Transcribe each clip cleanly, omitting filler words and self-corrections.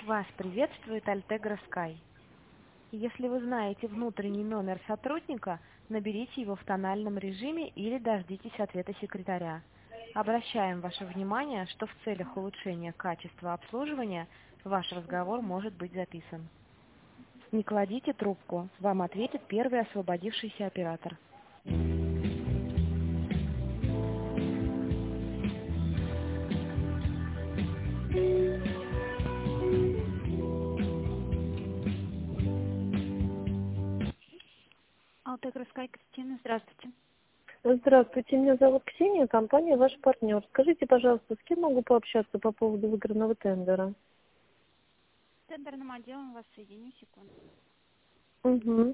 Вас приветствует Альтегра Скай. Если вы знаете внутренний номер сотрудника, наберите его в тональном режиме или дождитесь ответа секретаря. Обращаем ваше внимание, что в целях улучшения качества обслуживания ваш разговор может быть записан. Не кладите трубку, вам ответит первый освободившийся оператор. Альтегра Скай, Кристина, здравствуйте. Здравствуйте, меня зовут Ксения, компания «Ваш партнер». Скажите, пожалуйста, с кем могу пообщаться по поводу выигранного тендера? Тендерным отделом вас соединю, секунду. Угу.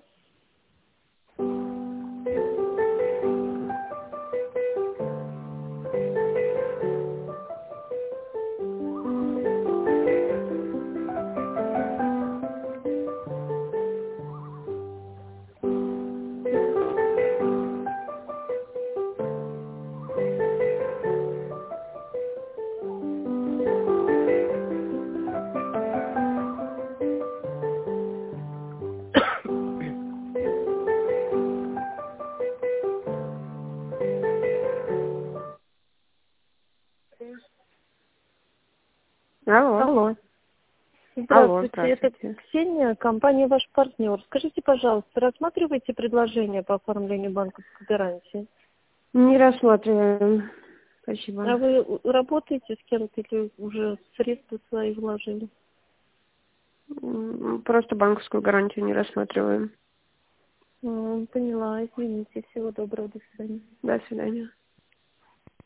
Алло. Алло. Алло, Здравствуйте, это здравствуйте. Ксения, компания «Ваш партнер». Скажите, пожалуйста, рассматриваете предложение по оформлению банковской гарантии? Не рассматриваем. Спасибо. А вы работаете с кем-то или уже средства свои вложили? Просто банковскую гарантию не рассматриваем. Поняла, извините. Всего доброго, до свидания. До свидания.